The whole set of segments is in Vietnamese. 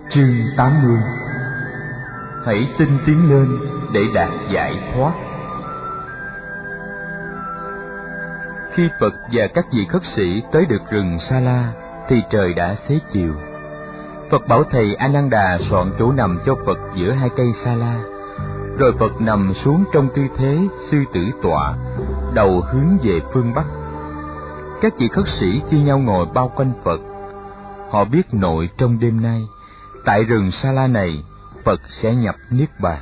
Chương 80. Hãy tinh tiến lên để đạt giải thoát. Khi Phật và các vị khất sĩ tới được rừng Sa La thì trời đã xế chiều. Phật bảo thầy A Nan Đà soạn chỗ nằm cho Phật giữa hai cây Sa La, rồi Phật nằm xuống trong tư thế sư tử tọa, đầu hướng về phương Bắc. Các vị khất sĩ chia nhau ngồi bao quanh Phật. Họ biết nội trong đêm nay, tại rừng Sa La này, Phật sẽ nhập Niết Bàn.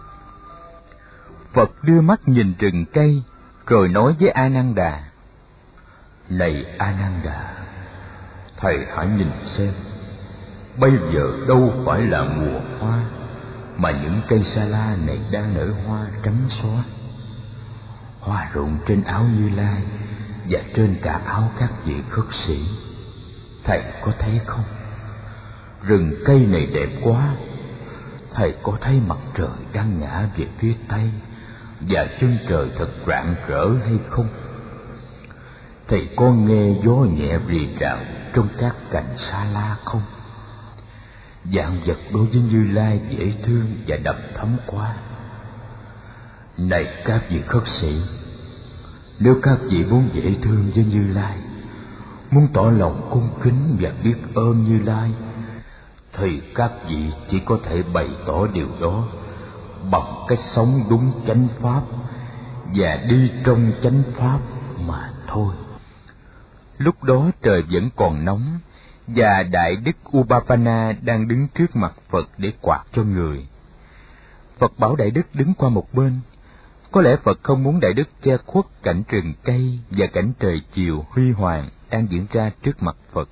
Phật đưa mắt nhìn rừng cây, rồi nói với A Nan Đà: Này A Nan Đà, thầy hãy nhìn xem, bây giờ đâu phải là mùa hoa, mà những cây Sa La này đang nở hoa trắng xóa. Hoa rụng trên áo Như Lai và trên cả áo các vị khất sĩ. Thầy có thấy không? Rừng cây này đẹp quá. Thầy có thấy mặt trời đang ngã về phía tây và chân trời thật rạng rỡ hay không? Thầy có nghe gió nhẹ rì rào trong các cành Sa La không? Vạn vật đối với Như Lai dễ thương và đậm thấm quá. Này các vị khất sĩ, nếu các vị muốn dễ thương với Như Lai, muốn tỏ lòng cung kính và biết ơn Như Lai, thì các vị chỉ có thể bày tỏ điều đó bằng cách sống đúng chánh pháp và đi trong chánh pháp mà thôi. Lúc đó trời vẫn còn nóng, và Đại Đức Ubapana đang đứng trước mặt Phật để quạt cho người. Phật bảo Đại Đức đứng qua một bên. Có lẽ Phật không muốn Đại Đức che khuất cảnh rừng cây và cảnh trời chiều huy hoàng đang diễn ra trước mặt Phật.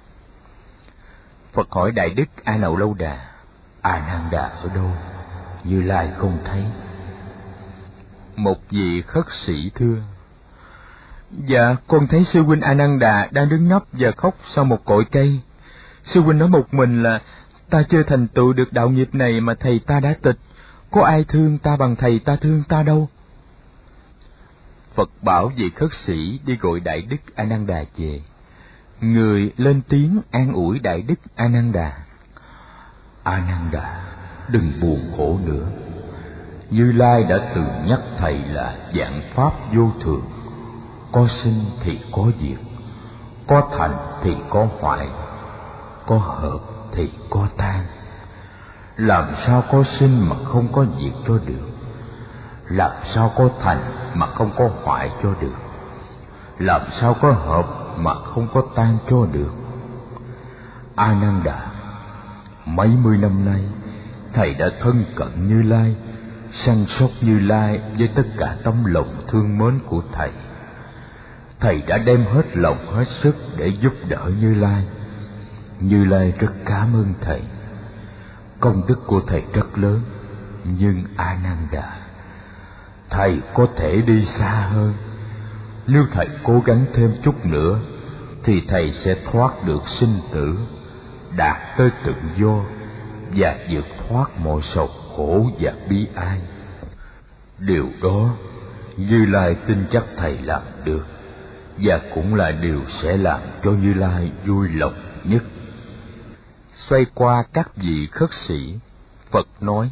Phật hỏi Đại Đức A Nậu Lâu Đà: A Nan Đà ở đâu? Như Lai không thấy. Một vị khất sĩ thưa: Dạ, con thấy sư huynh A Nan Đà đang đứng nấp và khóc sau một cội cây. Sư huynh nói một mình là: Ta chưa thành tựu được đạo nghiệp này mà thầy ta đã tịch. Có ai thương ta bằng thầy ta thương ta đâu. Phật bảo vị khất sĩ đi gọi Đại Đức A Nan Đà về. Người lên tiếng an ủi Đại Đức A Nan Đà: A Nan Đà, đừng buồn khổ nữa. Như Lai đã từng nhắc thầy là vạn pháp vô thường. Có sinh thì có diệt, có thành thì có hoại, có hợp thì có tan. Làm sao có sinh mà không có diệt cho được? Làm sao có thành mà không có hoại cho được? Làm sao có hợp mà không có tan cho được? A Nan Đà, mấy mươi năm nay thầy đã thân cận Như Lai, săn sóc Như Lai với tất cả tấm lòng thương mến của thầy. Thầy đã đem hết lòng hết sức để giúp đỡ Như Lai. Như Lai rất cảm ơn thầy. Công đức của thầy rất lớn, nhưng A Nan Đà, thầy có thể đi xa hơn. Nếu thầy cố gắng thêm chút nữa thì thầy sẽ thoát được sinh tử, đạt tới tự do và vượt thoát mọi sầu khổ và bi ai. Điều đó Như Lai tin chắc thầy làm được, và cũng là điều sẽ làm cho Như Lai vui lòng nhất. Xoay qua các vị khất sĩ, Phật nói: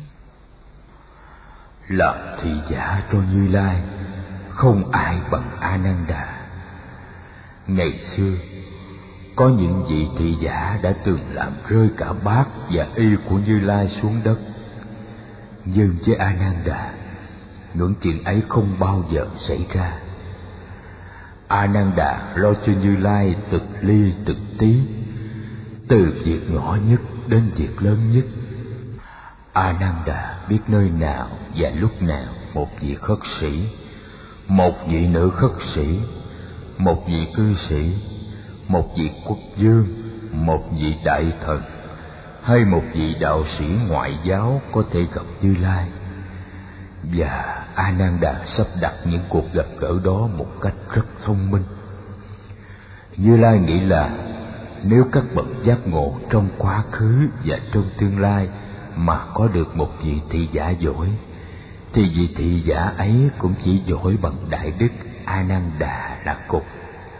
Làm thị giả cho Như Lai, không ai bằng A Nan Đà. Ngày xưa, có những vị thị giả đã từng làm rơi cả bát và y của Như Lai xuống đất. Nhưng với A Nan Đà, những chuyện ấy không bao giờ xảy ra. A Nan Đà lo cho Như Lai từng ly từng tí, từ việc nhỏ nhất đến việc lớn nhất. A Nan Đà biết nơi nào và lúc nào một vị khất sĩ, một vị nữ khất sĩ, một vị cư sĩ, một vị quốc vương, một vị đại thần hay một vị đạo sĩ ngoại giáo có thể gặp Như Lai. Và A Nan Đà sắp đặt những cuộc gặp gỡ đó một cách rất thông minh. Như Lai nghĩ là nếu các bậc giác ngộ trong quá khứ và trong tương lai mà có được một vị thị giả giỏi, thì vị thị giả ấy cũng chỉ giỏi bằng Đại Đức A Nan Đà là cùng.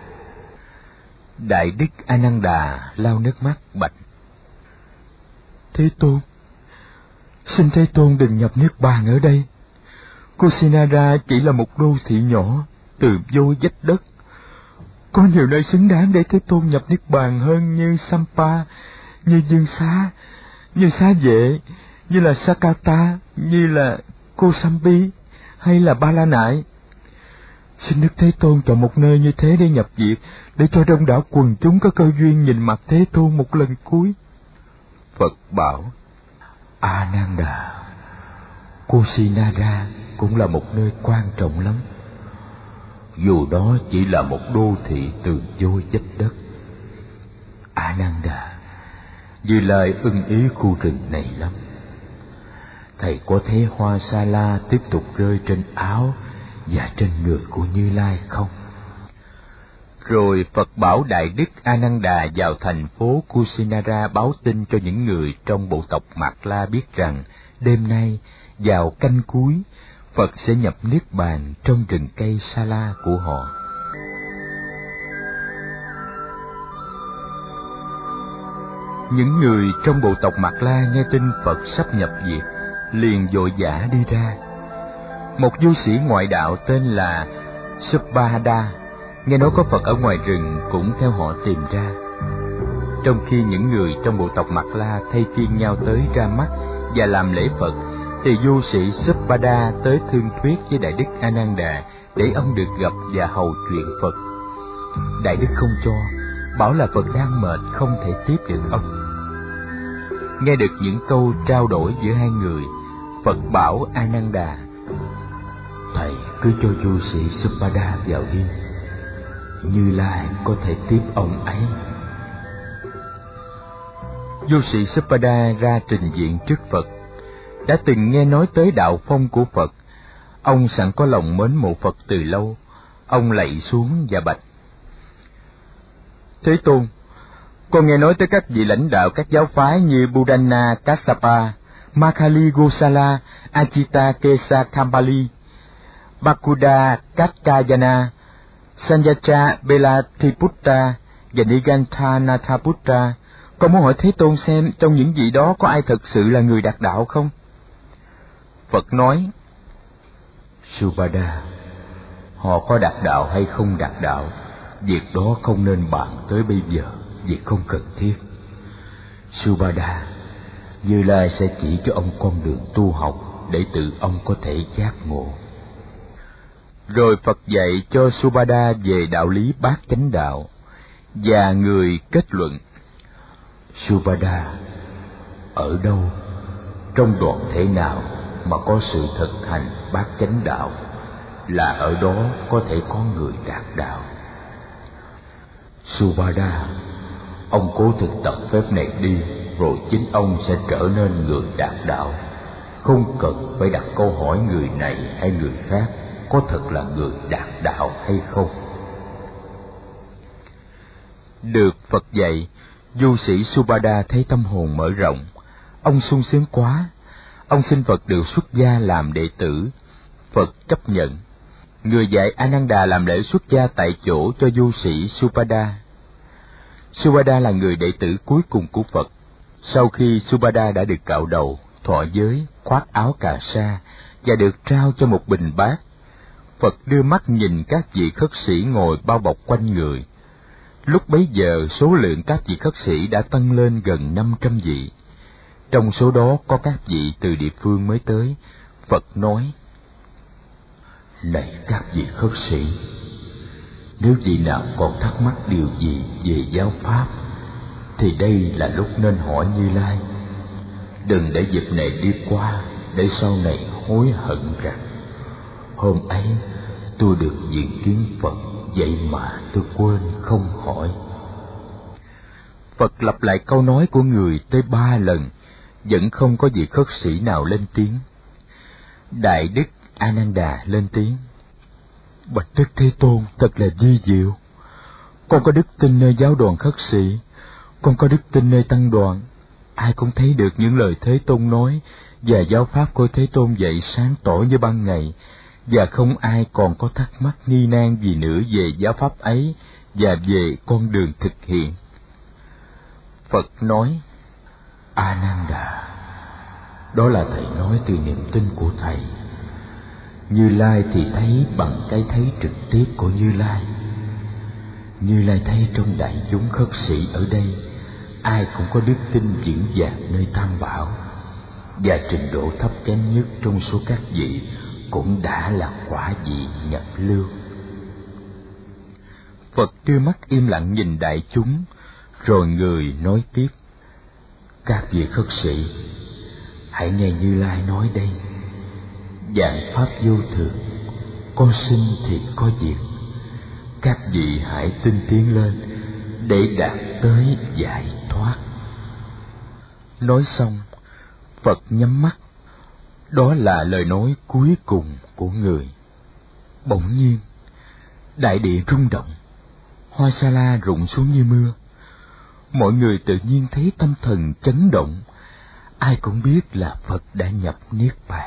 Đại Đức A Nan Đà lau nước mắt bạch: Thế Tôn, xin Thế Tôn đừng nhập niết bàn ở đây. Kusinara chỉ là một đô thị nhỏ, từ vô vách đất. Có nhiều nơi xứng đáng để Thế Tôn nhập niết bàn hơn, như Sampa, như Dương Xá, như Xá Vệ, như là Sakata, như là Kosambi, hay là Ba La Nại. Xin Đức Thế Tôn chọn một nơi như thế để nhập diệt, để cho đông đảo quần chúng có cơ duyên nhìn mặt Thế Tôn một lần cuối. Phật bảo: Ananda, Kusinara cũng là một nơi quan trọng lắm, dù đó chỉ là một đô thị từ vô vách đất. Ananda, Như Lai ưng ý khu rừng này lắm. Thầy có thấy hoa sa la tiếp tục rơi trên áo và trên người của Như Lai không? Rồi Phật bảo Đại Đức Ananda vào thành phố Kusinara báo tin cho những người trong bộ tộc Mạt La biết rằng đêm nay vào canh cuối, Phật sẽ nhập niết bàn trong rừng cây sa la của họ. Những người trong bộ tộc Mạt La nghe tin Phật sắp nhập diệt, liền vội vã đi ra. Một du sĩ ngoại đạo tên là Subhada nghe nói có Phật ở ngoài rừng cũng theo họ tìm ra. Trong khi những người trong bộ tộc Mạt La thay phiên nhau tới ra mắt và làm lễ Phật, thì du sĩ Subhada tới thương thuyết với Đại Đức Ananda để ông được gặp và hầu chuyện Phật. Đại Đức không cho, bảo là Phật đang mệt không thể tiếp được ông. Nghe được những câu trao đổi giữa hai người, Phật bảo Ananda: Thầy cứ cho du sĩ Subhada vào đi, Như Lai có thể tiếp ông ấy. Du sĩ Subhada ra trình diện trước Phật. Đã từng nghe nói tới đạo phong của Phật, ông sẵn có lòng mến mộ Phật từ lâu. Ông lạy xuống và bạch: Thế Tôn, con nghe nói tới các vị lãnh đạo các giáo phái như Buddhana Kassapa, Makkhali Gosala, Ajita Kesa Kambali, Bakuda Katkayana, Sanyacha Belathiputta và Nigantha Nathaputta. Con muốn hỏi Thế Tôn xem trong những vị đó có ai thật sự là người đạt đạo không? Phật nói: Subhada, họ có đạt đạo hay không đạt đạo, việc đó không nên bàn tới bây giờ, việc không cần thiết. Subhada, Như Lai sẽ chỉ cho ông con đường tu học để tự ông có thể giác ngộ. Rồi Phật dạy cho Subhada về đạo lý bát chánh đạo, và người kết luận: Subhada, ở đâu, trong đoàn thể nào mà có sự thực hành bát chánh đạo, là ở đó có thể có người đạt đạo. Subhada, ông cố thực tập phép này đi, rồi chính ông sẽ trở nên người đạt đạo. Không cần phải đặt câu hỏi người này hay người khác có thật là người đạt đạo hay không. Được Phật dạy, du sĩ Subhada thấy tâm hồn mở rộng. Ông sung sướng quá. Ông xin Phật được xuất gia làm đệ tử. Phật chấp nhận. Người dạy Ananda làm lễ xuất gia tại chỗ cho du sĩ Subhada. Subhada là người đệ tử cuối cùng của Phật. Sau khi Subhada đã được cạo đầu, thọ giới, khoác áo cà sa và được trao cho một bình bát, Phật đưa mắt nhìn các vị khất sĩ ngồi bao bọc quanh người. Lúc bấy giờ, số lượng các vị khất sĩ đã tăng lên gần 500 vị. Trong số đó có các vị từ địa phương mới tới. Phật nói: Này các vị khất sĩ, nếu vị nào còn thắc mắc điều gì về giáo pháp, thì đây là lúc nên hỏi Như Lai. Đừng để dịp này đi qua, để sau này hối hận rằng hôm ấy tôi được diện kiến Phật, vậy mà tôi quên không hỏi. Phật lặp lại câu nói của người tới 3 lần, vẫn không có vị khất sĩ nào lên tiếng. Đại Đức Ananda lên tiếng: Bạch Đức Thế Tôn, thật là vi diệu. Con có đức tin nơi giáo đoàn khất sĩ, con có đức tin nơi tăng đoàn. Ai cũng thấy được những lời Thế Tôn nói và giáo pháp của Thế Tôn dạy sáng tỏ như ban ngày, và không ai còn có thắc mắc nghi nan gì nữa về giáo pháp ấy và về con đường thực hiện. Phật nói: Ananda, đó là thầy nói từ niềm tin của thầy. Như Lai thì thấy bằng cái thấy trực tiếp của Như Lai. Như Lai thấy trong đại chúng khất sĩ ở đây, ai cũng có đức tin vững vàng nơi Tam Bảo, và trình độ thấp kém nhất trong số các vị cũng đã là quả vị nhập lưu. Phật đưa mắt im lặng nhìn đại chúng, rồi người nói tiếp: các vị khất sĩ, hãy nghe Như Lai nói đây. Vạn pháp vô thường, có sinh thì có diệt. Các vị hãy tinh tiến lên để đạt tới giải thoát. Nói xong, Phật nhắm mắt. Đó là lời nói cuối cùng của người. Bỗng nhiên, đại địa rung động, hoa sa la rụng xuống như mưa. Mọi người tự nhiên thấy tâm thần chấn động. Ai cũng biết là Phật đã nhập Niết Bàn.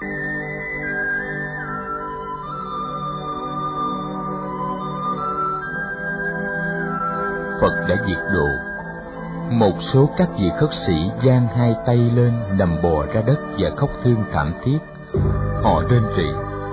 Phật đã diệt độ. Một số các vị khất sĩ giang hai tay lên, nằm bò ra đất và khóc thương thảm thiết. Họ rên rỉ: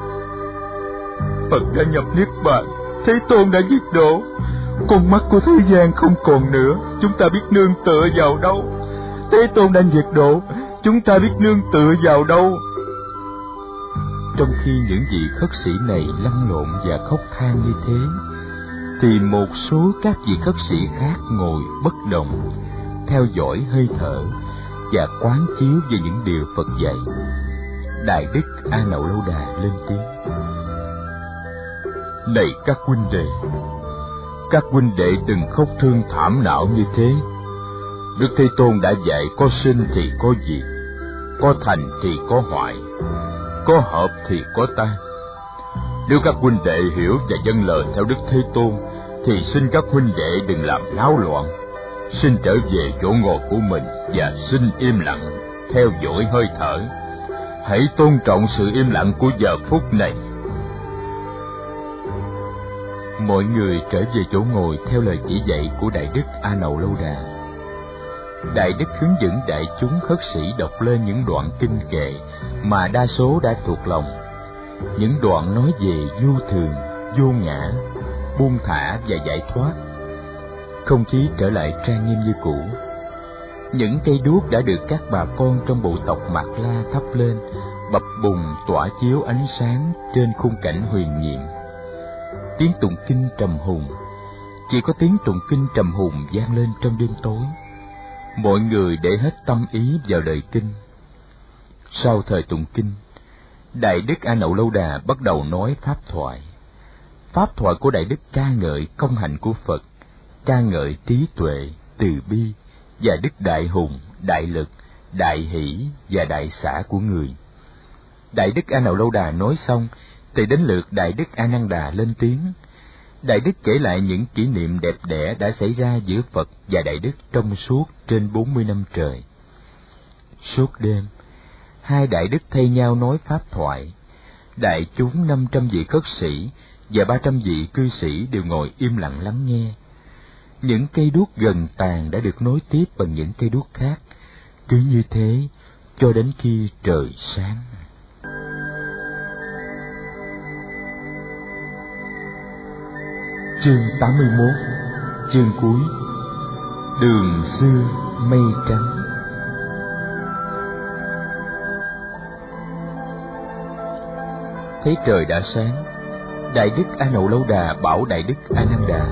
Phật đã nhập Niết Bàn, Thế Tôn đã diệt độ. Con mắt của thế gian không còn nữa, chúng ta biết nương tựa vào đâu? Thế Tôn đã diệt độ, chúng ta biết nương tựa vào đâu? Trong khi những vị khất sĩ này lăn lộn và khóc than như thế, thì một số các vị khất sĩ khác ngồi bất động, theo dõi hơi thở và quán chiếu về những điều Phật dạy. Đại đức A Nậu Lâu Đà lên tiếng: Này các huynh đệ đừng khóc thương thảm não như thế. Đức Thế Tôn đã dạy có sinh thì có diệt, có thành thì có hoại, có hợp thì có tan. Nếu các huynh đệ hiểu và vâng lời theo Đức Thế Tôn, thì xin các huynh đệ đừng làm náo loạn, xin trở về chỗ ngồi của mình và xin im lặng, theo dõi hơi thở. Hãy tôn trọng sự im lặng của giờ phút này. Mọi người trở về chỗ ngồi theo lời chỉ dạy của Đại Đức A Nậu Lâu Đà. Đại Đức hướng dẫn đại chúng khất sĩ đọc lên những đoạn kinh kệ mà đa số đã thuộc lòng. Những đoạn nói về vô thường, vô ngã, buông thả và giải thoát. Không khí trở lại trang nghiêm như cũ. Những cây đuốc đã được các bà con trong bộ tộc Mạt La thắp lên, bập bùng tỏa chiếu ánh sáng trên khung cảnh huyền nhiệm. Tiếng tụng kinh trầm hùng, chỉ có tiếng tụng kinh trầm hùng vang lên trong đêm tối. Mọi người để hết tâm ý vào lời kinh. Sau thời tụng kinh, Đại Đức A Nậu Lâu Đà bắt đầu nói pháp thoại. Pháp thoại của Đại Đức ca ngợi công hạnh của Phật, ca ngợi trí tuệ, từ bi và đức đại hùng, đại lực, đại hỷ và đại xả của người. Đại Đức A Nậu Lâu Đà nói xong thì đến lượt Đại Đức A Nan Đà lên tiếng. Đại Đức kể lại những kỷ niệm đẹp đẽ đã xảy ra giữa Phật và Đại Đức trong suốt trên 40 năm trời. Suốt đêm, hai Đại Đức thay nhau nói pháp thoại. Đại chúng 500 vị khất sĩ và 300 vị cư sĩ đều ngồi im lặng lắng nghe. Những cây đuốc gần tàn đã được nối tiếp bằng những cây đuốc khác, cứ như thế cho đến khi trời sáng. Chương 81, chương cuối. Đường xưa mây trắng. Thấy trời đã sáng, Đại Đức A Nậu Lâu Đà bảo Đại Đức A Nan Đà: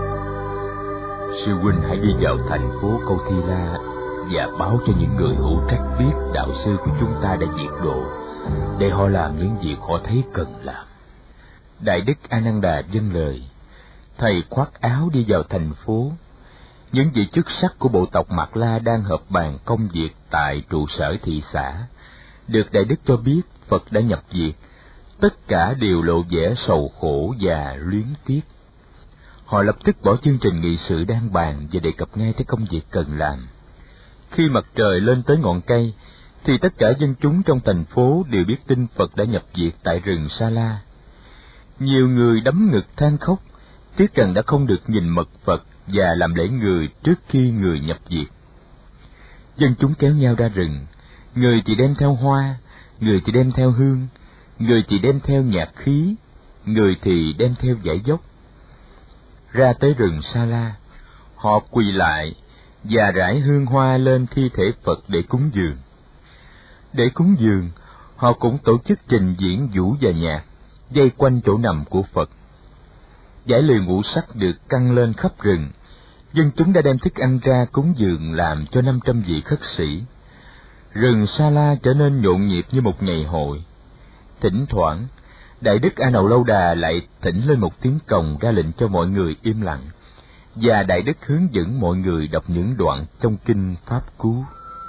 Sư huynh hãy đi vào thành phố Câu Thi La và báo cho những người hữu trách biết đạo sư của chúng ta đã diệt độ, để họ làm những việc họ thấy cần làm. Đại Đức A Nan Đà vâng lời. Thầy khoác áo đi vào thành phố. Những vị chức sắc của bộ tộc Mạt La đang họp bàn công việc tại trụ sở thị xã. Được Đại Đức cho biết Phật đã nhập diệt, tất cả đều lộ vẻ sầu khổ và luyến tiếc. Họ lập tức bỏ chương trình nghị sự đang bàn và đề cập ngay tới công việc cần làm. Khi mặt trời lên tới ngọn cây, thì tất cả dân chúng trong thành phố đều biết tin Phật đã nhập diệt tại rừng Sa La. Nhiều người đấm ngực than khóc, tiếc rằng đã không được nhìn mật Phật và làm lễ người trước khi người nhập diệt. Dân chúng kéo nhau ra rừng, người thì đem theo hoa, người thì đem theo hương, người thì đem theo nhạc khí, người thì đem theo dải dốc. Ra tới rừng Sa La, họ quỳ lại và rải hương hoa lên thi thể Phật để cúng dường. Để cúng dường, họ cũng tổ chức trình diễn vũ và nhạc, vây quanh chỗ nằm của Phật. Dải lều ngũ sắc được căng lên khắp rừng. Dân chúng đã đem thức ăn ra cúng dường làm cho 500 vị khất sĩ. Rừng Sa La trở nên nhộn nhịp như một ngày hội. Thỉnh thoảng, Đại Đức A Nậu Lâu Đà lại thỉnh lên một tiếng cồng ra lệnh cho mọi người im lặng, và Đại Đức hướng dẫn mọi người đọc những đoạn trong kinh Pháp Cú.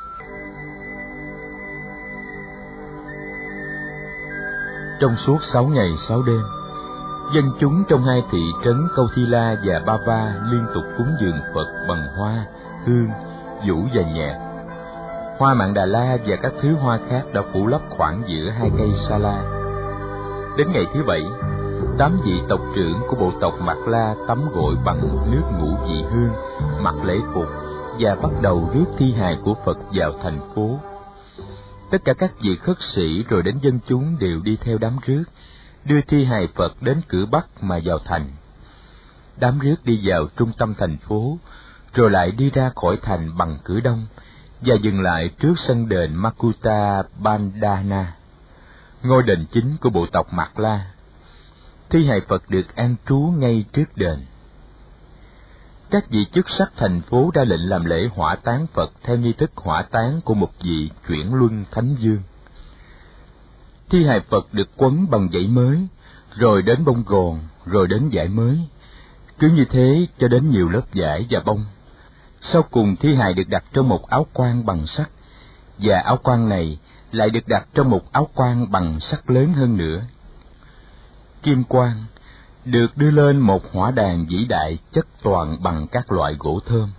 Trong suốt 6 ngày 6 đêm, dân chúng trong hai thị trấn Câu Thi La và Ba Va liên tục cúng dường Phật bằng hoa, hương, vũ và nhạc. Hoa Mạn Đà La và các thứ hoa khác đã phủ lấp khoảng giữa hai cây Sa La. Đến ngày thứ 7, 8 vị tộc trưởng của bộ tộc Mạt La tắm gội bằng nước ngũ vị hương, mặc lễ phục và bắt đầu rước thi hài của Phật vào thành phố. Tất cả các vị khất sĩ rồi đến dân chúng đều đi theo đám rước, đưa thi hài Phật đến cửa Bắc mà vào thành. Đám rước đi vào trung tâm thành phố, rồi lại đi ra khỏi thành bằng cửa Đông và dừng lại trước sân đền Makuta Bandhana, ngôi đền chính của bộ tộc Mạt La. Thi hài Phật được an trú ngay trước đền. Các vị chức sắc thành phố ra lệnh làm lễ hỏa táng Phật theo nghi thức hỏa táng của một vị chuyển luân thánh vương. Thi hài Phật được quấn bằng dãy mới, rồi đến bông gòn, rồi đến vải mới. Cứ như thế cho đến nhiều lớp vải và bông. Sau cùng thi hài được đặt trong một áo quan bằng sắt, và áo quan này lại được đặt trong một áo quan bằng sắt lớn hơn nữa. Kim quan được đưa lên một hỏa đàn vĩ đại chất toàn bằng các loại gỗ thơm.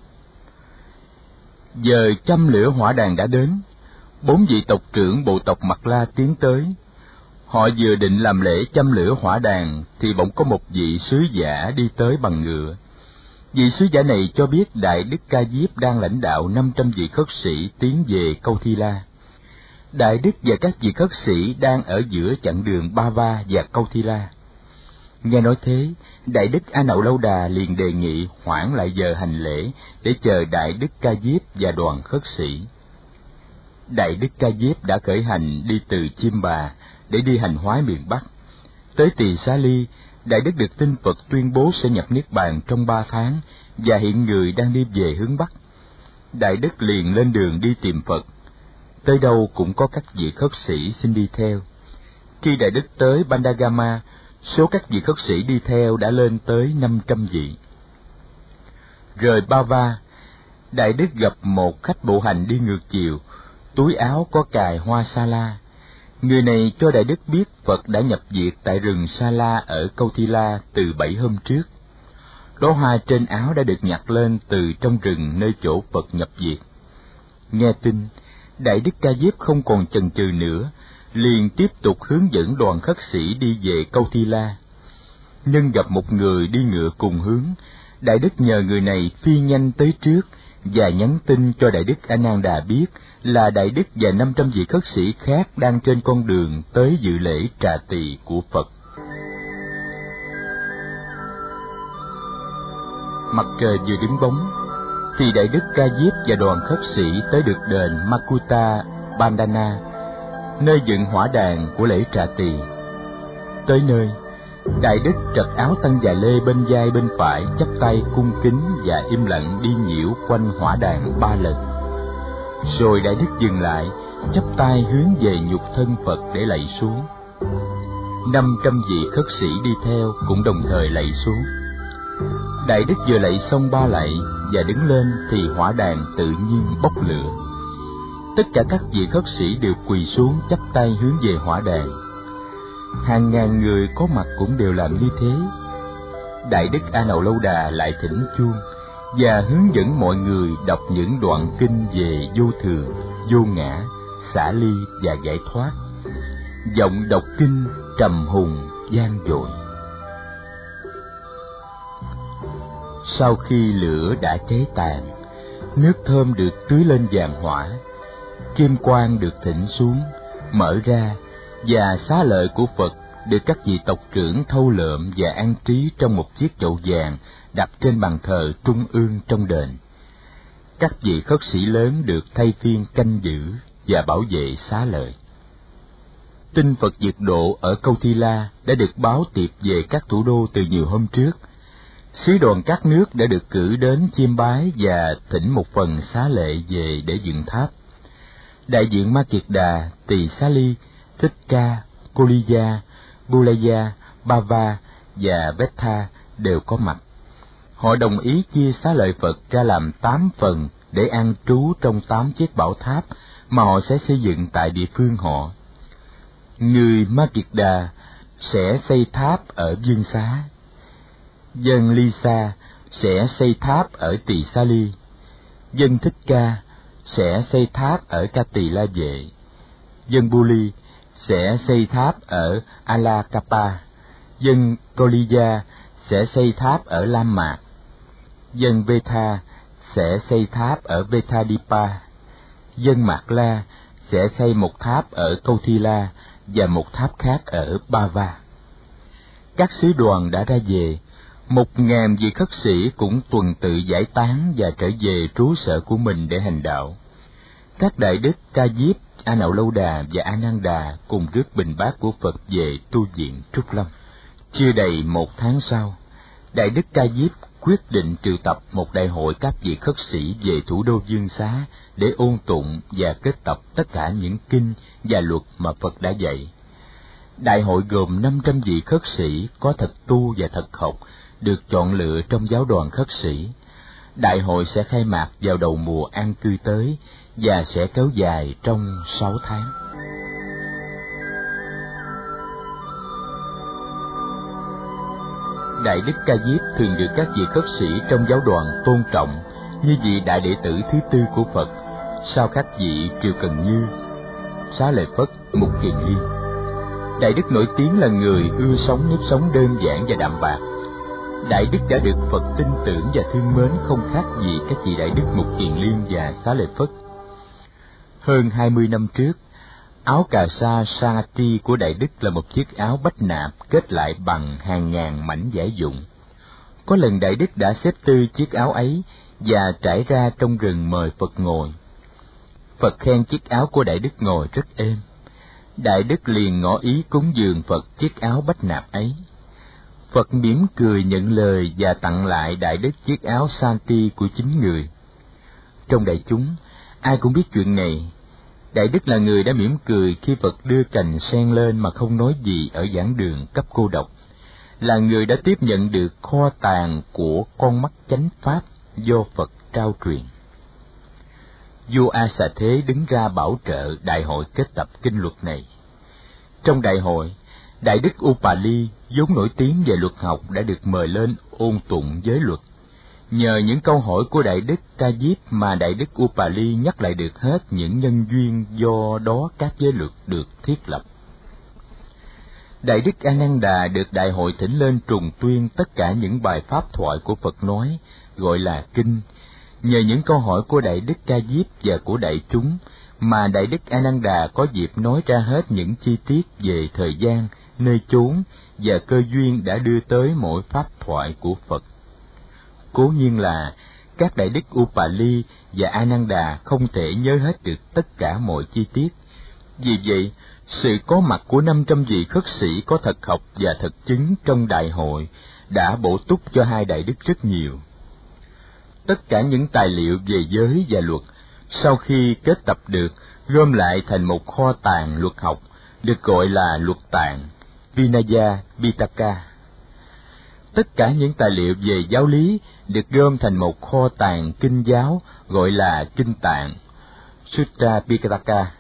Giờ châm lửa hỏa đàn đã đến, 4 vị tộc trưởng bộ tộc Mạt La tiến tới. Họ vừa định làm lễ châm lửa hỏa đàn thì bỗng có một vị sứ giả đi tới bằng ngựa. Vị sứ giả này cho biết Đại Đức Ca Diếp đang lãnh đạo 500 vị khất sĩ tiến về Câu Thi La. Đại Đức và các vị khất sĩ đang ở giữa chặng đường Ba Va và Câu Thi La. Nghe nói thế, Đại Đức A Nậu Lâu Đà liền đề nghị hoãn lại giờ hành lễ để chờ Đại Đức Ca Diếp và đoàn khất sĩ. Đại Đức Ca Diếp đã khởi hành đi từ Chiêm Bà để đi hành hóa miền Bắc. Tới Tỳ Xá Ly, Đại Đức được tin Phật tuyên bố sẽ nhập Niết Bàn trong 3 tháng và hiện người đang đi về hướng Bắc. Đại Đức liền lên đường đi tìm Phật. Tới đâu cũng có các vị khất sĩ xin đi theo. Khi Đại Đức tới Bandagama, số các vị khất sĩ đi theo đã lên tới 500 vị. Rời Ba Va, Đại Đức gặp một khách bộ hành đi ngược chiều, túi áo có cài hoa sa la. Người này cho Đại Đức biết Phật đã nhập diệt tại rừng Sa La ở Câu Thi La từ 7 hôm trước. Đóa hoa trên áo đã được nhặt lên từ trong rừng nơi chỗ Phật nhập diệt. Nghe tin, Đại Đức Ca Diếp không còn chần chừ nữa, liền tiếp tục hướng dẫn đoàn khất sĩ đi về Câu Thi La. Nhưng gặp một người đi ngựa cùng hướng, Đại Đức nhờ người này phi nhanh tới trước và nhắn tin cho Đại Đức A Nan Đà biết là Đại Đức và 500 vị khất sĩ khác đang trên con đường tới dự lễ trà tỳ của Phật. Mặt trời vừa đứng bóng, thì Đại Đức Ca Diếp và đoàn khất sĩ tới được đền Makuta Bandhana, nơi dựng hỏa đàn của lễ trà tỳ. Tới nơi, Đại Đức trật áo tăng dài lê bên vai bên phải, chắp tay cung kính và im lặng đi nhiễu quanh hỏa đàn 3 lần. Rồi Đại Đức dừng lại, chắp tay hướng về nhục thân Phật để lạy xuống. 500 vị khất sĩ đi theo cũng đồng thời lạy xuống. Đại Đức vừa lạy xong 3 lạy và đứng lên thì hỏa đàn tự nhiên bốc lửa. Tất cả các vị khất sĩ đều quỳ xuống chắp tay hướng về hỏa đàn. Hàng ngàn người có mặt cũng đều làm như thế. Đại Đức A Nậu Lâu Đà lại thỉnh chuông và hướng dẫn mọi người đọc những đoạn kinh về vô thường, vô ngã, xả ly và giải thoát. Giọng đọc kinh trầm hùng vang dội. Sau khi lửa đã cháy tàn, nước thơm được tưới lên vàng hỏa, kim quang được thỉnh xuống, mở ra, và xá lợi của Phật được các vị tộc trưởng thâu lượm và an trí trong một chiếc chậu vàng đặt trên bàn thờ trung ương trong đền. Các vị khất sĩ lớn được thay phiên canh giữ và bảo vệ xá lợi. Tin Phật diệt độ ở Câu Thi La đã được báo tiệp về các thủ đô từ nhiều hôm trước. Sứ đoàn các nước đã được cử đến chiêm bái và thỉnh một phần xá lệ về để dựng tháp. Đại diện Ma Kiệt Đà, Tỳ Xá Ly, Thích Ca, Cô Ly Gia, Bulaya, Bava và Vetha đều có mặt. Họ đồng ý chia xá lợi Phật ra làm 8 phần để an trú trong 8 chiếc bảo tháp mà họ sẽ xây dựng tại địa phương họ. Người Ma Kiệt Đà sẽ xây tháp ở Dương Xá, dân Ly Sa sẽ xây tháp ở Tỳ Xá Ly, dân Thích Ca sẽ xây tháp ở Ca Tỳ La Vệ, dân Buli sẽ xây tháp ở Alakapa, dân Koliya sẽ xây tháp ở Lam Mạc, dân Vetha sẽ xây tháp ở Vethadipa, dân Mạc La sẽ xây một tháp ở Câu Thi La và một tháp khác ở Bava. Các sứ đoàn đã ra về, 1.000 vị khất sĩ cũng tuần tự giải tán và trở về trú sở của mình để hành đạo. Các đại đức Ca Diếp, A Nậu Lâu Đà và A Nan Đà cùng rước bình bát của Phật về tu viện Trúc Lâm. Chưa đầy 1 tháng sau, đại đức Ca Diếp quyết định triệu tập một đại hội các vị khất sĩ về thủ đô Dương Xá để ôn tụng và kết tập tất cả những kinh và luật mà Phật đã dạy. Đại hội gồm 500 vị khất sĩ có thật tu và thật học, được chọn lựa trong giáo đoàn khất sĩ. Đại hội sẽ khai mạc vào đầu mùa an cư tới và sẽ kéo dài trong 6 tháng. Đại đức Ca Diếp thường được các vị khất sĩ trong giáo đoàn tôn trọng như vị đại đệ tử thứ tư của Phật, sau các vị Triều Cần Như, Xá Lợi Phất, Mục Kiền Liên. Đại đức nổi tiếng là người ưa sống nếp sống đơn giản và đạm bạc. Đại đức đã được Phật tin tưởng và thương mến không khác gì các vị đại đức Mục Kiền Liên và Xá Lợi Phất. Hơn 20 năm trước, áo cà sa Sangati của đại đức là một chiếc áo bách nạp kết lại bằng hàng ngàn mảnh vải vụn. Có lần đại đức đã xếp tư chiếc áo ấy và trải ra trong rừng mời Phật ngồi. Phật khen chiếc áo của đại đức ngồi rất êm. Đại đức liền ngỏ ý cúng dường Phật chiếc áo bách nạp ấy. Phật mỉm cười nhận lời và tặng lại đại đức chiếc áo Santi của chính người. Trong đại chúng, ai cũng biết chuyện này. Đại đức là người đã mỉm cười khi Phật đưa cành sen lên mà không nói gì ở giảng đường cấp cô độc, là người đã tiếp nhận được kho tàng của con mắt chánh pháp do Phật trao truyền. Vua A Xà Thế đứng ra bảo trợ đại hội kết tập kinh luật này. Trong đại hội, đại đức Upali vốn nổi tiếng về luật học đã được mời lên ôn tụng giới luật. Nhờ những câu hỏi của đại đức Ca Diếp mà đại đức Upali nhắc lại được hết những nhân duyên do đó các giới luật được thiết lập. Đại đức A Nan Đà được đại hội thỉnh lên trùng tuyên tất cả những bài pháp thoại của Phật nói, gọi là kinh. Nhờ những câu hỏi của đại đức Ca Diếp và của đại chúng mà đại đức A Nan Đà có dịp nói ra hết những chi tiết về thời gian, nơi chốn và cơ duyên đã đưa tới mỗi pháp thoại của Phật. Cố nhiên là các đại đức Upali và A Nan Đà không thể nhớ hết được tất cả mọi chi tiết. Vì vậy, sự có mặt của 500 vị khất sĩ có thật học và thật chứng trong đại hội đã bổ túc cho hai đại đức rất nhiều. Tất cả những tài liệu về giới và luật, sau khi kết tập được, gom lại thành một kho tàng luật học, được gọi là luật tạng, Vinaya Pitaka. Tất cả những tài liệu về giáo lý được gom thành một kho tàng kinh giáo, gọi là kinh tạng, Sutta Pitaka.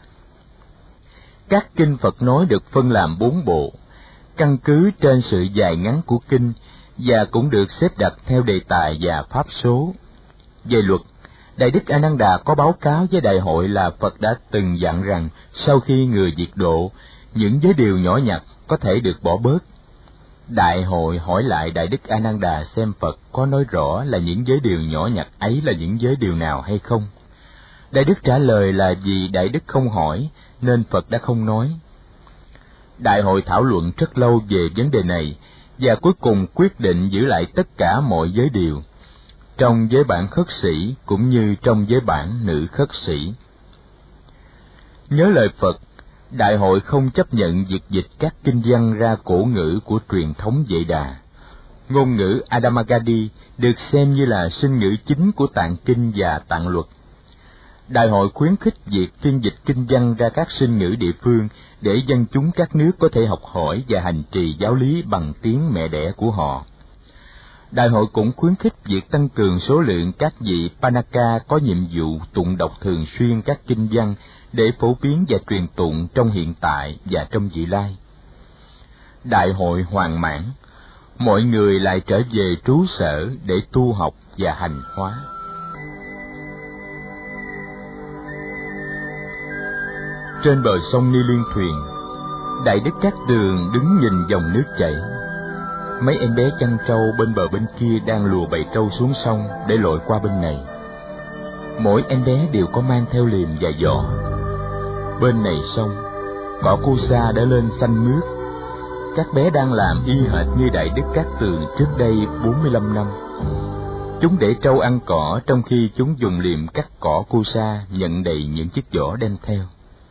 Các kinh Phật nói được phân làm 4 bộ, căn cứ trên sự dài ngắn của kinh, và cũng được xếp đặt theo đề tài và pháp số. Về luật, đại đức A Nan Đà có báo cáo với đại hội là Phật đã từng dặn rằng sau khi người diệt độ, những giới điều nhỏ nhặt có thể được bỏ bớt. Đại hội hỏi lại Đại Đức A Nan Đà xem Phật có nói rõ là những giới điều nhỏ nhặt ấy là những giới điều nào hay không. Đại Đức trả lời là vì Đại Đức không hỏi nên Phật đã không nói. Đại hội thảo luận rất lâu về vấn đề này và cuối cùng quyết định giữ lại tất cả mọi giới điều, trong giới bản khất sĩ cũng như trong giới bản nữ khất sĩ. Nhớ lời Phật, Đại hội không chấp nhận việc dịch các kinh văn ra cổ ngữ của truyền thống Vệ Đà. Ngôn ngữ Adamagadi được xem như là sinh ngữ chính của tạng kinh và tạng luật. Đại hội khuyến khích việc phiên dịch kinh văn ra các sinh ngữ địa phương để dân chúng các nước có thể học hỏi và hành trì giáo lý bằng tiếng mẹ đẻ của họ. Đại hội cũng khuyến khích việc tăng cường số lượng các vị Panaka có nhiệm vụ tụng đọc thường xuyên các kinh văn để phổ biến và truyền tụng trong hiện tại và trong vị lai. Đại hội hoàn mãn, mọi người lại trở về trú sở để tu học và hành hóa. Trên bờ sông Ni Liên Thuyền, Đại Đức Cát Tường đứng nhìn dòng nước chảy. Mấy em bé chăn trâu bên bờ bên kia đang lùa bầy trâu xuống sông để lội qua bên này. Mỗi em bé đều có mang theo liềm và giỏ. Bên này sông, cỏ cu sa đã lên xanh mướt. Các bé đang làm y hệt như Đại Đức Cát Tường trước đây 45 năm. Chúng để trâu ăn cỏ trong khi chúng dùng liềm cắt cỏ cu sa nhận đầy những chiếc giỏ đem theo.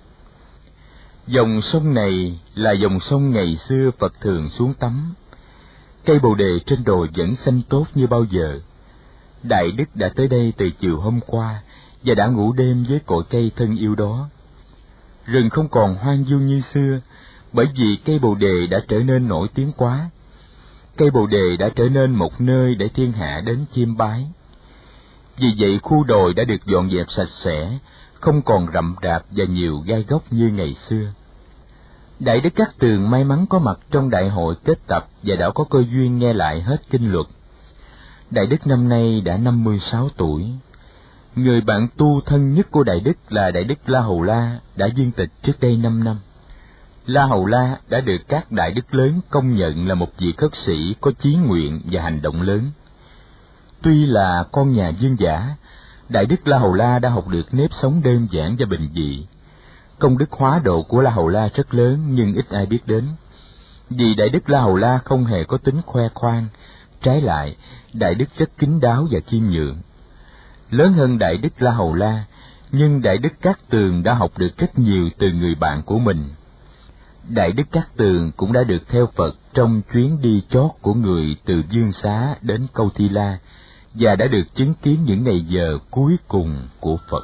Dòng sông này là dòng sông ngày xưa Phật thường xuống tắm. Cây bồ đề trên đồi vẫn xanh tốt như bao giờ. Đại Đức đã tới đây từ chiều hôm qua và đã ngủ đêm với cội cây thân yêu đó. Rừng không còn hoang vu như xưa, bởi vì cây bồ đề đã trở nên nổi tiếng quá. Cây bồ đề đã trở nên một nơi để thiên hạ đến chiêm bái. Vì vậy khu đồi đã được dọn dẹp sạch sẽ, không còn rậm rạp và nhiều gai góc như ngày xưa. Đại Đức Cát Tường may mắn có mặt trong đại hội kết tập và đã có cơ duyên nghe lại hết kinh luật. Đại Đức năm nay đã 56 tuổi. Người bạn tu thân nhất của Đại Đức là Đại Đức La Hầu La đã viên tịch trước đây 5 năm. La Hầu La đã được các đại đức lớn công nhận là một vị khất sĩ có chí nguyện và hành động lớn. Tuy là con nhà vương giả, Đại Đức La Hầu La đã học được nếp sống đơn giản và bình dị. Công đức hóa độ của La Hầu La rất lớn nhưng ít ai biết đến. Vì Đại Đức La Hầu La không hề có tính khoe khoang, trái lại, Đại Đức rất kín đáo và khiêm nhường. Lớn hơn Đại Đức La Hầu La, nhưng Đại Đức Cát Tường đã học được rất nhiều từ người bạn của mình. Đại Đức Cát Tường cũng đã được theo Phật trong chuyến đi chót của người từ Dương Xá đến Câu Thi La, và đã được chứng kiến những ngày giờ cuối cùng của Phật.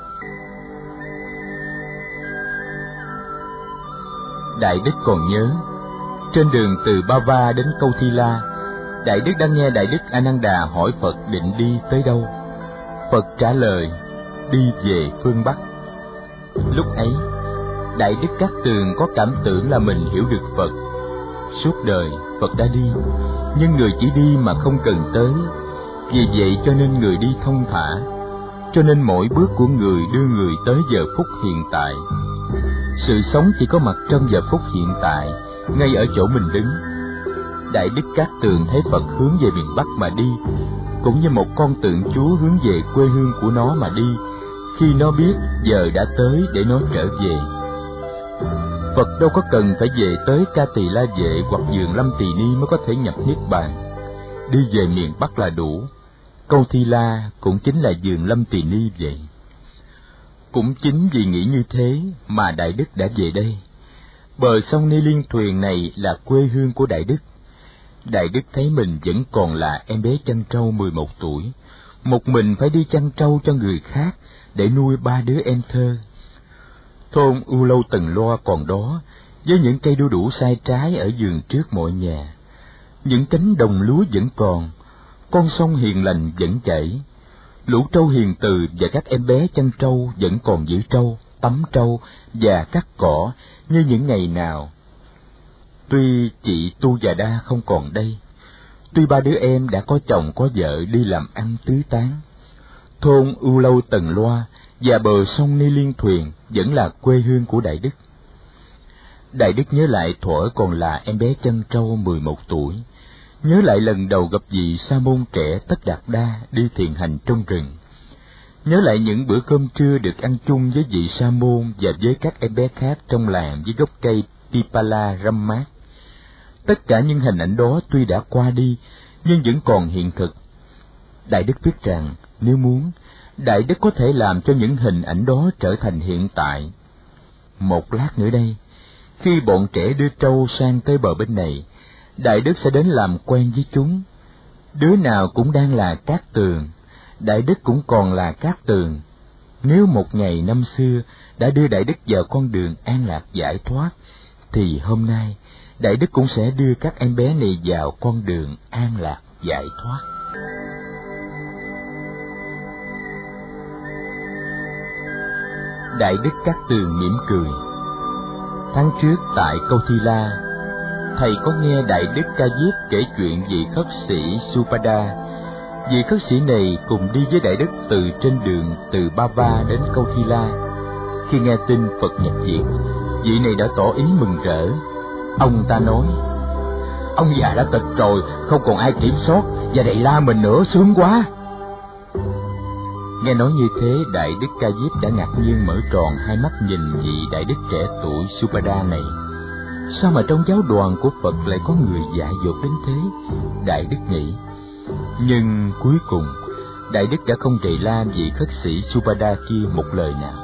Đại Đức còn nhớ, trên đường từ Ba-va đến Câu Thi La, Đại Đức đã nghe Đại Đức A Nan Đà hỏi Phật định đi tới đâu. Phật trả lời, đi về phương Bắc. Lúc ấy, Đại Đức Cát Tường có cảm tưởng là mình hiểu được Phật. Suốt đời, Phật đã đi, nhưng người chỉ đi mà không cần tới. Vì vậy cho nên người đi thông thả, cho nên mỗi bước của người đưa người tới giờ phút hiện tại. Sự sống chỉ có mặt trong giờ phút hiện tại, ngay ở chỗ mình đứng. Đại Đức Cát Tường thấy Phật hướng về miền Bắc mà đi, cũng như một con tượng Chúa hướng về quê hương của nó mà đi, khi nó biết giờ đã tới để nó trở về. Phật đâu có cần phải về tới Ca Tỳ La Vệ hoặc vườn Lâm Tỳ Ni mới có thể nhập Niết Bàn. Đi về miền Bắc là đủ. Câu Thi La cũng chính là vườn Lâm Tỳ Ni vậy. Cũng chính vì nghĩ như thế mà Đại Đức đã về đây. Bờ sông Ni Liên Thuyền này là quê hương của Đại Đức. Đại Đức thấy mình vẫn còn là em bé chăn trâu 11 tuổi, một mình phải đi chăn trâu cho người khác để nuôi 3 đứa em thơ. Thôn U Lâu Tần Loa còn đó, với những cây đu đủ sai trái ở vườn trước mọi nhà. Những cánh đồng lúa vẫn còn, con sông hiền lành vẫn chảy. Lũ trâu hiền từ và các em bé chăn trâu vẫn còn giữ trâu, tắm trâu và cắt cỏ như những ngày nào. Tuy chị Tu Già Đa không còn đây, tuy 3 đứa em đã có chồng có vợ đi làm ăn tứ tán, thôn U Lâu Tần Loa và bờ sông Ni Liên Thuyền vẫn là quê hương của Đại Đức. Đại Đức nhớ lại thuở còn là em bé chân trâu 11 tuổi, nhớ lại lần đầu gặp vị sa môn trẻ Tất Đạt Đa đi thiền hành trong rừng, nhớ lại những bữa cơm trưa được ăn chung với vị sa môn và với các em bé khác trong làng dưới gốc cây Pipala râm mát. Tất cả những hình ảnh đó tuy đã qua đi nhưng vẫn còn hiện thực. Đại Đức viết rằng nếu muốn, Đại Đức có thể làm cho những hình ảnh đó trở thành hiện tại. Một lát nữa đây, khi bọn trẻ đưa trâu sang tới bờ bên này, Đại Đức sẽ đến làm quen với chúng. Đứa nào cũng đang là Cát Tường, Đại Đức cũng còn là Cát Tường. Nếu một ngày năm xưa đã đưa Đại Đức vào con đường an lạc giải thoát, thì hôm nay Đại Đức cũng sẽ đưa các em bé này vào con đường an lạc giải thoát. Đại Đức Cát Tường mỉm cười. Tháng trước tại Câu Thi La, thầy có nghe Đại Đức Ca Diếp kể chuyện vị khất sĩ Supada. Vị khất sĩ này cùng đi với Đại Đức từ trên đường từ Bava đến Câu Thi La. Khi nghe tin Phật nhập diệt, vị này đã tỏ ý mừng rỡ. Ông ta nói: ông già đã tịch rồi, không còn ai kiểm soát, và Đại La mình nữa, sướng quá. Nghe nói như thế, Đại Đức Ca Diếp đã ngạc nhiên mở tròn hai mắt nhìn vị Đại Đức trẻ tuổi Supada này. Sao mà trong giáo đoàn của Phật lại có người dại dột đến thế? Đại Đức nghĩ. Nhưng cuối cùng, Đại Đức đã không rầy la vị khất sĩ Supada kia một lời nào.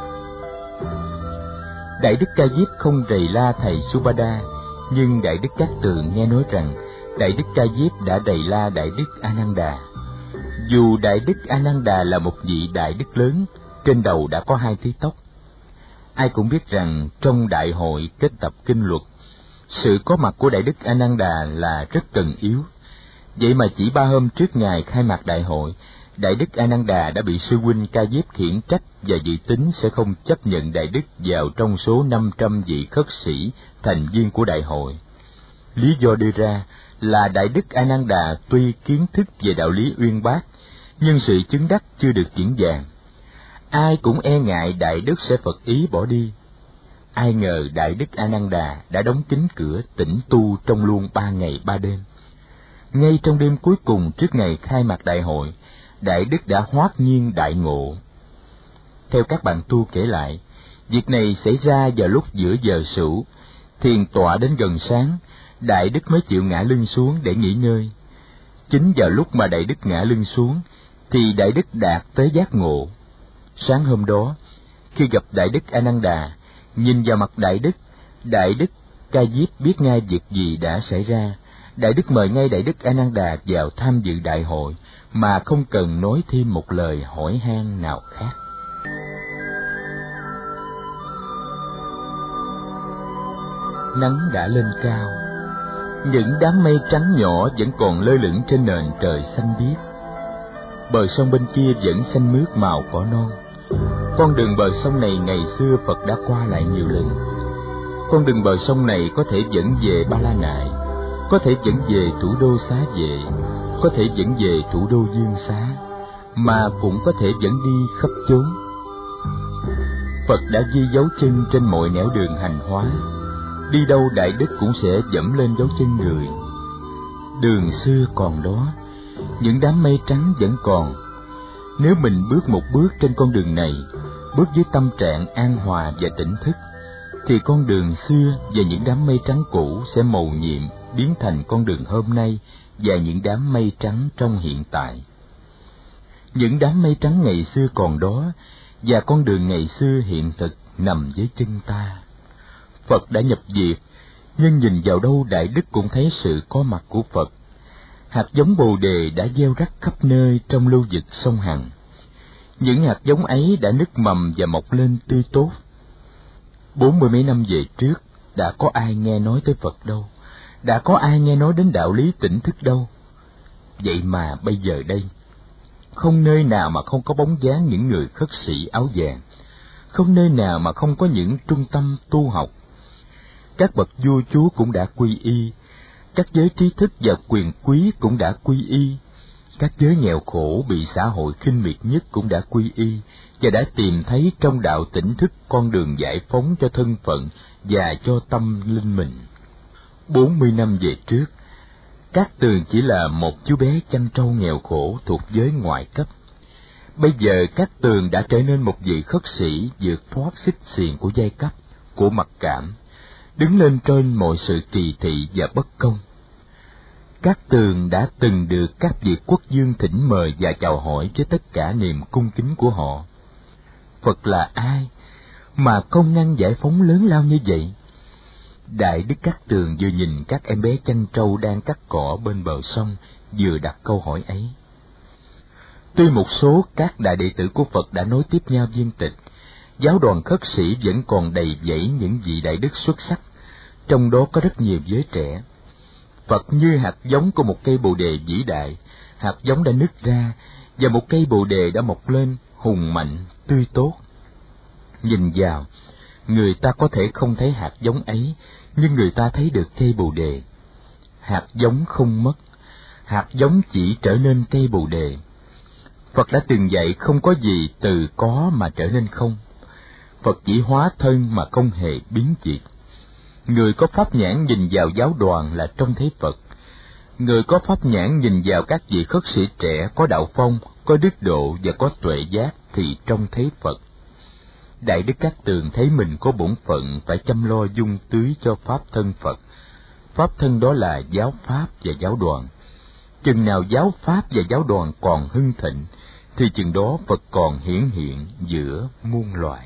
Đại Đức Ca Diếp không rầy la thầy Supada, nhưng Đại Đức Cát Tường nghe nói rằng Đại Đức Ca Diếp đã rầy la Đại Đức A Nan Đà. Dù Đại Đức A Nan Đà là một vị đại đức lớn, trên đầu đã có 2 tí tóc. Ai cũng biết rằng trong đại hội kết tập kinh luật, sự có mặt của Đại Đức A Nan Đà là rất cần yếu. Vậy mà chỉ 3 hôm trước ngày khai mạc đại hội, Đại Đức A Nan Đà đã bị sư huynh Ca Diếp khiển trách và dự tính sẽ không chấp nhận Đại Đức vào trong số 500 vị khất sĩ thành viên của đại hội. Lý do đưa ra là Đại Đức A Nan Đà tuy kiến thức về đạo lý uyên bác, nhưng sự chứng đắc chưa được vững vàng. Ai cũng e ngại Đại Đức sẽ phật ý bỏ đi. Ai ngờ Đại Đức A Nan Đà đã đóng kín cửa tĩnh tu trong luôn 3 ngày 3 đêm. Ngay trong đêm cuối cùng trước ngày khai mạc đại hội, Đại Đức đã hoát nhiên đại ngộ. Theo các bạn tu kể lại, việc này xảy ra vào lúc giữa giờ sửu, thiền tọa đến gần sáng, Đại Đức mới chịu ngã lưng xuống để nghỉ ngơi. Chính vào lúc mà Đại Đức ngã lưng xuống, thì Đại Đức đạt tới giác ngộ. Sáng hôm đó, khi gặp Đại Đức A Nan Đà, nhìn vào mặt Đại Đức Ca Diếp biết ngay việc gì đã xảy ra. Đại Đức mời ngay Đại Đức A Nan Đà vào tham dự đại hội, mà không cần nói thêm một lời hỏi han nào khác. Nắng đã lên cao, những đám mây trắng nhỏ vẫn còn lơ lửng trên nền trời xanh biếc. Bờ sông bên kia vẫn xanh mướt màu cỏ non. Con đường bờ sông này ngày xưa Phật đã qua lại nhiều lần. Con đường bờ sông này có thể dẫn về Ba La Nại, có thể dẫn về thủ đô Xá Vệ, có thể dẫn về thủ đô Dương Xá, mà cũng có thể dẫn đi khắp chốn. Phật đã ghi dấu chân trên mọi nẻo đường hành hóa. Đi đâu Đại Đức cũng sẽ dẫm lên dấu chân người. Đường xưa còn đó, những đám mây trắng vẫn còn. Nếu mình bước một bước trên con đường này, bước với tâm trạng an hòa và tỉnh thức, thì con đường xưa và những đám mây trắng cũ sẽ mầu nhiệm biến thành con đường hôm nay và những đám mây trắng trong hiện tại. Những đám mây trắng ngày xưa còn đó, và con đường ngày xưa hiện thực nằm dưới chân ta. Phật đã nhập diệt, nhưng nhìn vào đâu Đại Đức cũng thấy sự có mặt của Phật. Hạt giống Bồ Đề đã gieo rắc khắp nơi trong lưu vực sông Hằng. Những hạt giống ấy đã nứt mầm và mọc lên tươi tốt. 40 mấy năm về trước, đã có ai nghe nói tới Phật đâu, đã có ai nghe nói đến đạo lý tỉnh thức đâu. Vậy mà bây giờ đây, không nơi nào mà không có bóng dáng những người khất sĩ áo vàng, không nơi nào mà không có những trung tâm tu học. Các bậc vua chúa cũng đã quy y, các giới trí thức và quyền quý cũng đã quy y. các giới nghèo khổ bị xã hội khinh miệt nhất cũng đã quy y và đã tìm thấy trong đạo tỉnh thức con đường giải phóng cho thân phận và cho tâm linh mình. 40 năm về trước, Cát Tường chỉ là một chú bé chăn trâu nghèo khổ thuộc giới ngoại cấp. Bây giờ Cát Tường đã trở nên một vị khất sĩ vượt thoát xích xiềng của giai cấp, của mặc cảm, đứng lên trên mọi sự kỳ thị và bất công. Cát Tường đã từng được các vị quốc vương thỉnh mời và chào hỏi với tất cả niềm cung kính của họ. Phật là ai mà công năng giải phóng lớn lao như vậy? Đại Đức Cát Tường vừa nhìn các em bé chăn trâu đang cắt cỏ bên bờ sông, vừa đặt câu hỏi ấy. Tuy một số các đại đệ tử của Phật đã nối tiếp nhau viên tịch, giáo đoàn khất sĩ vẫn còn đầy dẫy những vị đại đức xuất sắc, trong đó có rất nhiều giới trẻ. Phật như hạt giống của một cây bồ đề vĩ đại, hạt giống đã nứt ra, và một cây bồ đề đã mọc lên, hùng mạnh, tươi tốt. Nhìn vào, người ta có thể không thấy hạt giống ấy, nhưng người ta thấy được cây bồ đề. Hạt giống không mất, hạt giống chỉ trở nên cây bồ đề. Phật đã từng dạy không có gì từ có mà trở nên không. Phật chỉ hóa thân mà không hề biến diệt. Người có pháp nhãn nhìn vào giáo đoàn là trông thấy Phật. Người có pháp nhãn nhìn vào các vị khất sĩ trẻ có đạo phong, có đức độ và có tuệ giác thì trông thấy Phật. Đại Đức Cát Tường thấy mình có bổn phận phải chăm lo dung tưới cho pháp thân Phật. Pháp thân đó là giáo pháp và giáo đoàn. Chừng nào giáo pháp và giáo đoàn còn hưng thịnh, thì chừng đó Phật còn hiển hiện giữa muôn loài.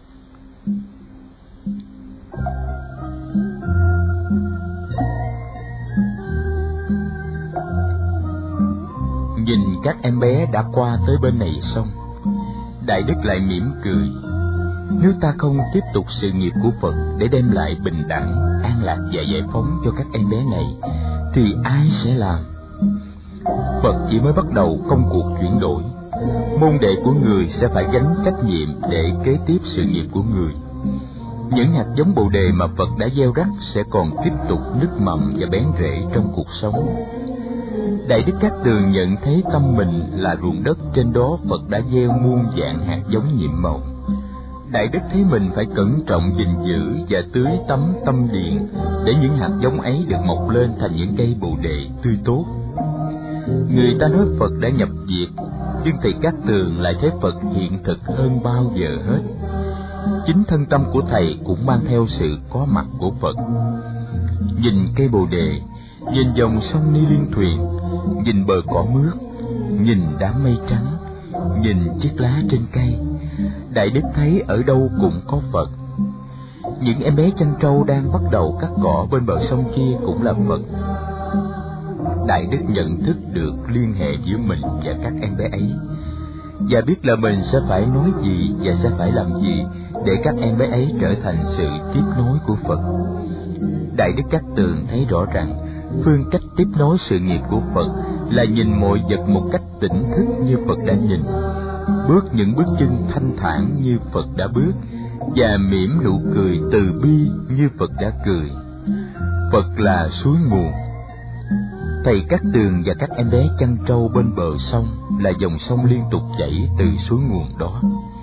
Nhìn các em bé đã qua tới bên này xong, Đại Đức lại mỉm cười. Nếu ta không tiếp tục sự nghiệp của Phật để đem lại bình đẳng, an lạc và giải phóng cho các em bé này, thì ai sẽ làm? Phật chỉ mới bắt đầu công cuộc chuyển đổi. Môn đệ của người sẽ phải gánh trách nhiệm để kế tiếp sự nghiệp của người. Những hạt giống bồ đề mà Phật đã gieo rắc sẽ còn tiếp tục nứt mầm và bén rễ trong cuộc sống. Đại Đức Cát Tường nhận thấy tâm mình là ruộng đất, trên đó Phật đã gieo muôn vạn hạt giống nhiệm màu. Đại Đức thấy mình phải cẩn trọng gìn giữ và tưới tắm tâm điền để những hạt giống ấy được mọc lên thành những cây bồ đề tươi tốt. Người ta nói Phật đã nhập diệt, nhưng thầy Cát Tường lại thấy Phật hiện thực hơn bao giờ hết. Chính thân tâm của thầy cũng mang theo sự có mặt của Phật. Nhìn cây bồ đề, nhìn dòng sông Ni Liên Thuyền, nhìn bờ cỏ mướt, nhìn đám mây trắng, nhìn chiếc lá trên cây, Đại Đức thấy ở đâu cũng có Phật. Những em bé chăn trâu đang bắt đầu cắt cỏ bên bờ sông kia cũng là Phật. Đại Đức nhận thức được liên hệ giữa mình và các em bé ấy, và biết là mình sẽ phải nói gì và sẽ phải làm gì để các em bé ấy trở thành sự tiếp nối của Phật. Đại Đức Cát Tường thấy rõ rằng phương cách tiếp nối sự nghiệp của Phật là nhìn mọi vật một cách tỉnh thức như Phật đã nhìn, bước những bước chân thanh thản như Phật đã bước, và mỉm nụ cười từ bi như Phật đã cười. Phật là suối nguồn. Thầy Cát Tường và các em bé chăn trâu bên bờ sông là dòng sông liên tục chảy từ suối nguồn đó.